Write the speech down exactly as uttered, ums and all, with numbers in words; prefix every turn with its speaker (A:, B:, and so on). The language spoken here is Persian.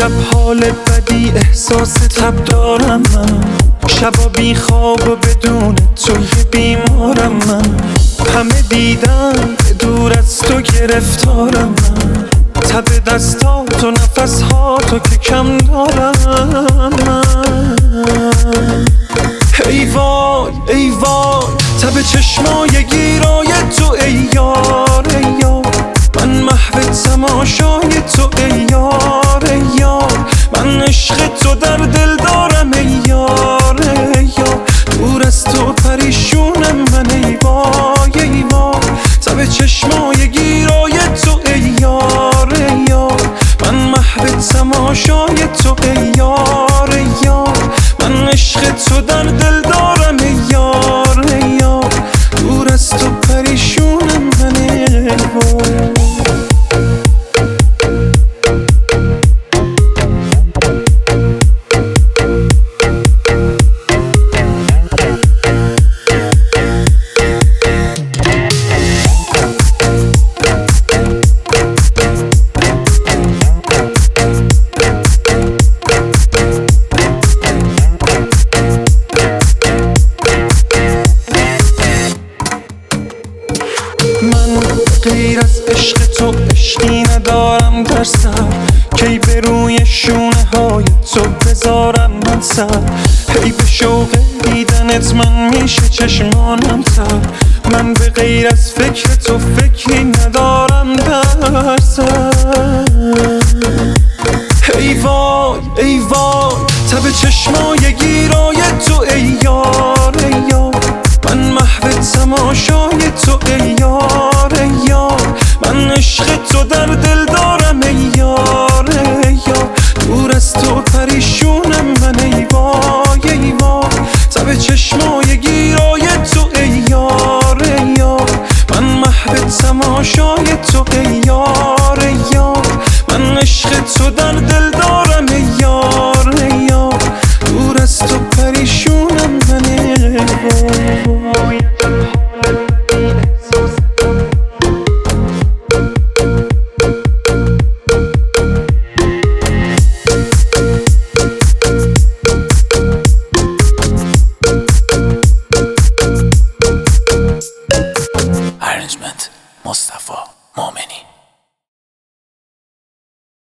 A: عجب حال بدی احساس تب دارم من، شبا بی خواب و بدون تو یه بیمارم من. همه دیدن دور از تو گرفتارم من، تب دستات و نفس ها تو که کم دارم من. ای وای ای وای تب چشمای گیرای تو ای یار ای یار، من محو تماشای تو ای یار ای یار، من عشق تو در دل دارم ای یار ای یار، دور از تو پریشونم من ای وای ای وای، تب چشمای گیرای تو ای یار ای یار، من محو تماشای تو ای یار ای یار، من عشق تو در دل دارم ای یار ای یار، دور از تو پریشونم من ای وای. من غیر از عشق تو عشقی ندارم در سر، کی به روی شونه های تو بذارم من سر، هی به شوق دیدنت من میشه چشمانم تر، من به غیر از فکر تو فکری ندارم در سر. ای وای ای وای تب چشمای گیر